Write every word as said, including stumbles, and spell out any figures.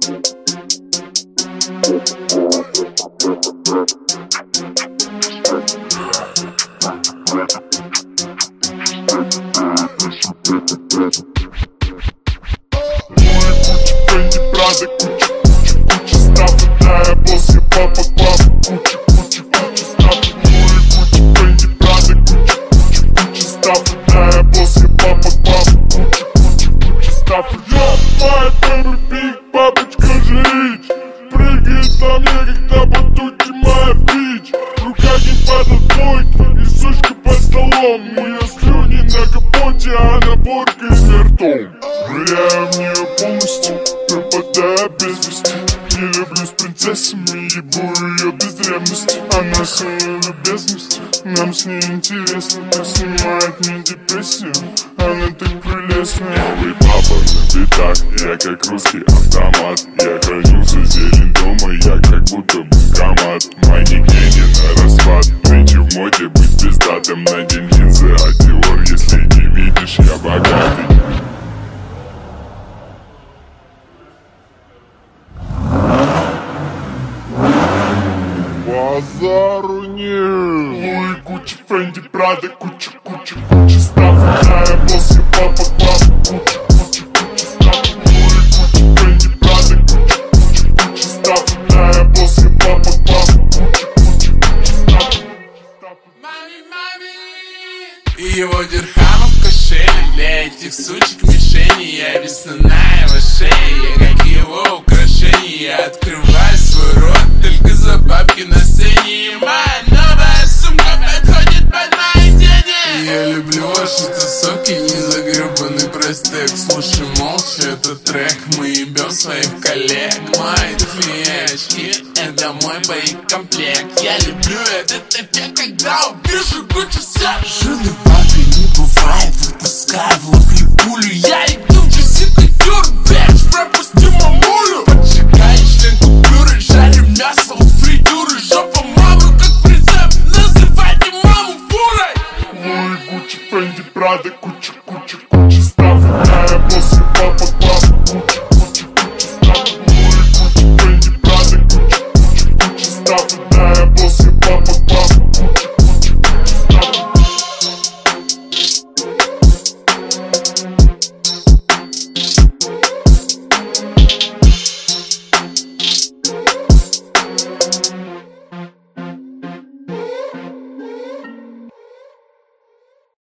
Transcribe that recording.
Куча, куча, куча стафа, да, я босс, я папа, папа. Куча, куча, куча стафа, ну и куча Фенди, Прада. Куча, куча, куча стафа, да, я босс, я папа, папа. Куча, куча, куча стафа, я моя бэби, биг, папочка жрич. Прыгает на мне, когда батуки моя бич. В руках геймпад от двойки и сучка под столом. У нее слюни на капоте, а наборка из ртом. Ныряю в нее полностью, пропадая без вести. Не люблю с принцессами, ебу ее без древности. Она своей любезностью, нам с ней интересно. Так снимает мне депрессию, она так прелестная. Новый папа на битах, я как русский автомат. Я храню всю зелень дома, я как будто банкомат. Мой никнейм на распад, нынче в моде быть пиздатым. Надень линзы от Dior, если не видишь, я богатый. Базару нет. Ну и куча Фенди, Прада. Куча, куча, куча стафа, да, я босс, я папа, папа. Куча, куча, куча стафа, ну и куча Фенди, Прада. Куча, куча, куча стафа, да, я босс, я папа, папа. Куча, куча, куча стафа. Мами, мами. И его дирхамов в кошеле для этих сучек мишени. Я весна на его шее, я как его украшение. Я открываю свой рот только за бабки на сцене. И моя новая сумка подходит под мои тени. Я люблю ваши тусовки, не загребанный простек. Слушай молча этот трек, мы ебем своих коллег. Мои туфли очки, это мой боекомплект. Я люблю этот эффект, когда увижу кучу сет. Жены папе не бывает, выпускаю в лоб пулю. Я